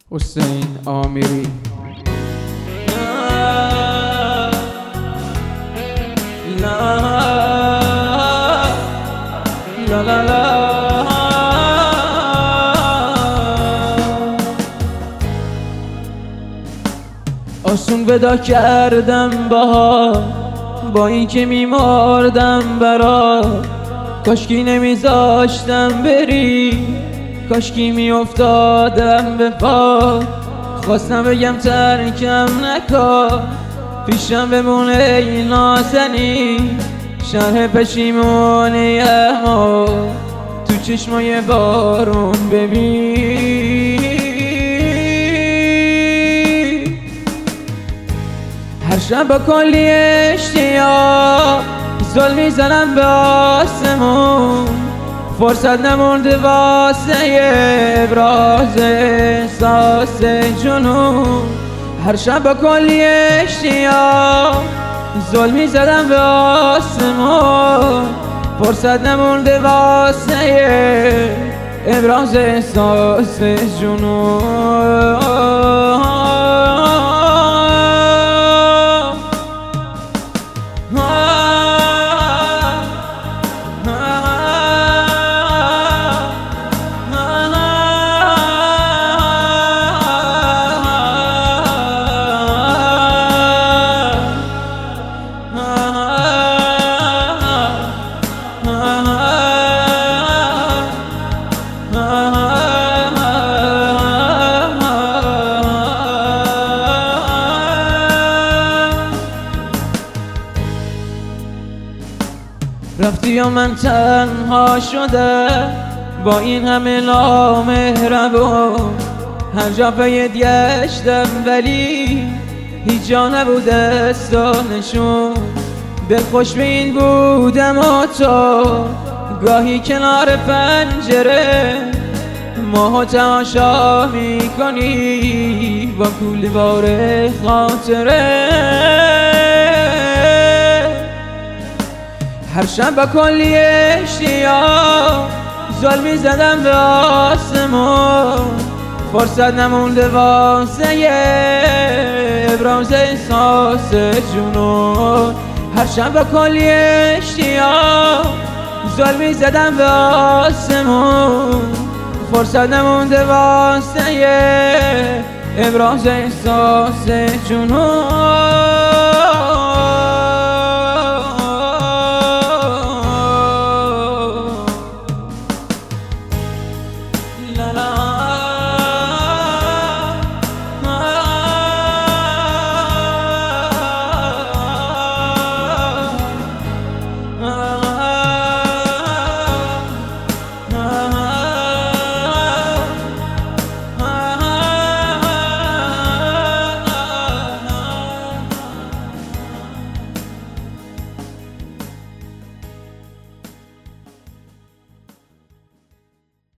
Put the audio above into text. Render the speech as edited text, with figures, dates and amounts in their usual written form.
حسین آمیری. لا لا لا لا آسون ودا کردم با این که میماردم برات، کاشکی نمیذاشتم بری، کاشکی میافتادم به پا. خواستم بگم ترکم نکن، پیشم بمونه ای نازنی، شرح پشیمونی اما تو چشمای بارون ببین. هر شب با کلی اشتیاق زل میزنم به آسمون، فرصت نمونده واسه ابراز احساس جنون. هر شب با کلی اشتیاق زل میزدم به آسمون، فرصت نمونده واسه ابراز احساس جنون. رفتی یا من تنها شده با این همه نامهربون، هر جا پید گشتم ولی هیچ جا نبود نشون. دلخوش به این بودم و تو گاهی کنار پنجره ماهو تماشا میکنی با کولیوار خاطره. هر شب با کلی اشتیاق زل میزدم به آسمون، فرصت نمونده واسه ابراز احساس جنون. هر شب با کلی اشتیاق زل میزدم به آسمون، فرصت نمونده واسه ابراز احساس جنون.